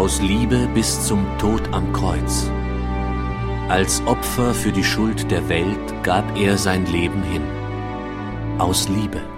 aus Liebe bis zum Tod am Kreuz. Als Opfer für die Schuld der Welt gab er sein Leben hin. Aus Liebe.